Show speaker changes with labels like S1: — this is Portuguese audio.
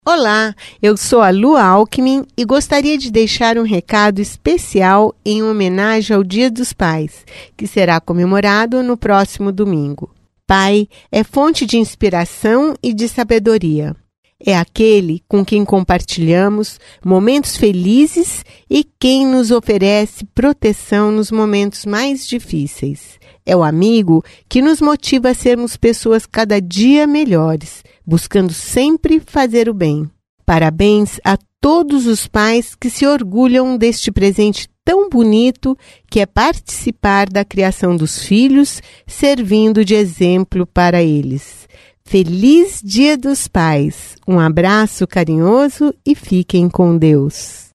S1: Olá, eu sou a Lu Alckmin e gostaria de deixar um recado especial em homenagem ao Dia dos Pais, que será comemorado no próximo domingo. Pai é fonte de inspiração e de sabedoria. É aquele com quem compartilhamos momentos felizes e quem nos oferece proteção nos momentos mais difíceis. É o amigo que nos motiva a sermos pessoas cada dia melhores, buscando sempre fazer o bem. Parabéns a todos os pais que se orgulham deste presente tão bonito que é participar da criação dos filhos, servindo de exemplo para eles. Feliz Dia dos Pais! Um abraço carinhoso e fiquem com Deus!